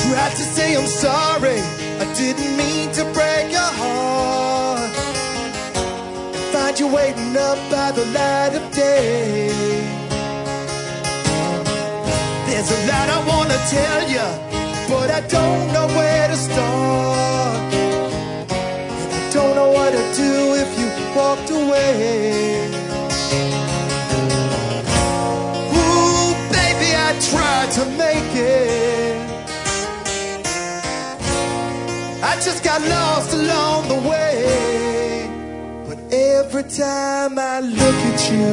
Tried to say I'm sorry, I didn't mean to break your heart. Find you waiting up by the light of day. There's a lot I wanna tell you, but I don't know where to start. And I don't know what to do if you walked away. Ooh, baby, I tried to make it. I just got lost along the way. But every time I look at you,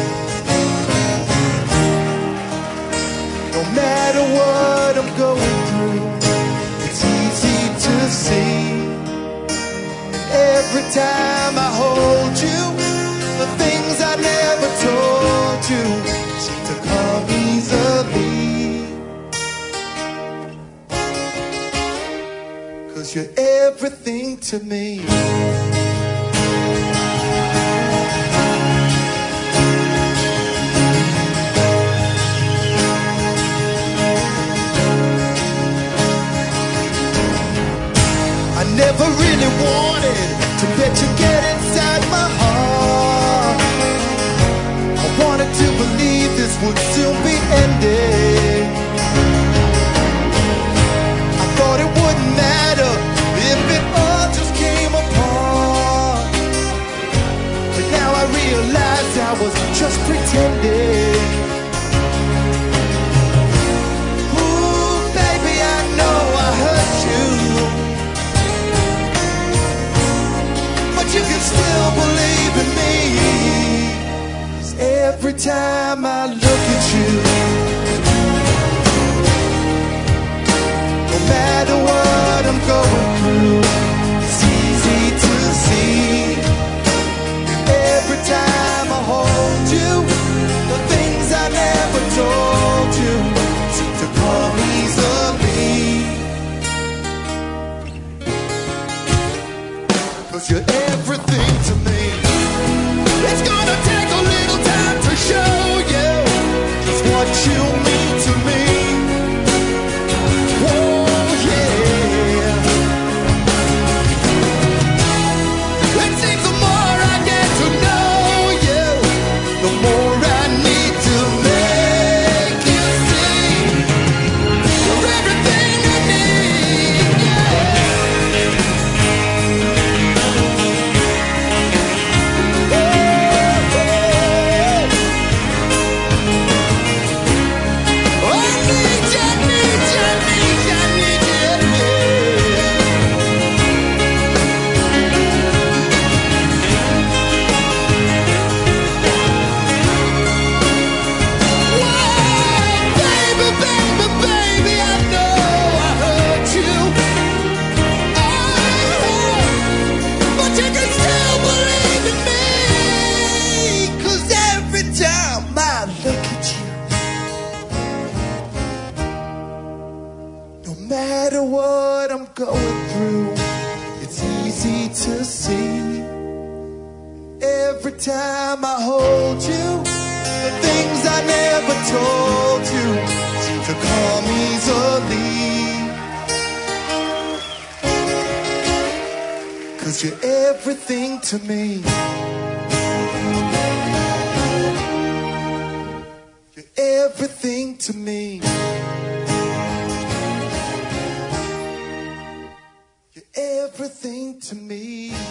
no matter what I'm going through, it's easy to see. And every time I hold you, the things I never told you seem to come easily. 'Cause you're everything to me. I never really wanted to let you get inside my heart. I wanted to believe this would soon be ending. I thought it wouldn't matter if it all just came apart. But now I realize I was just pretending. Ooh, baby, I know I hurt you, but you can still believe in me. 'Cause every time I look at you, no matter what I'm going through, it's easy to see. And every time I hold you, the things I never told you seem to come easily. 'Cause you're everything to me. It's gonna take a little time to show you just what you mean to me. Oh yeah. It seems the more I get to know you, the more I need to make you see you're everything I need. No matter what I'm going through, it's easy to see. Every time I hold you, the things I never told you seem to come easily. 'Cause you're everything to me. You're everything to me. You're everything to me.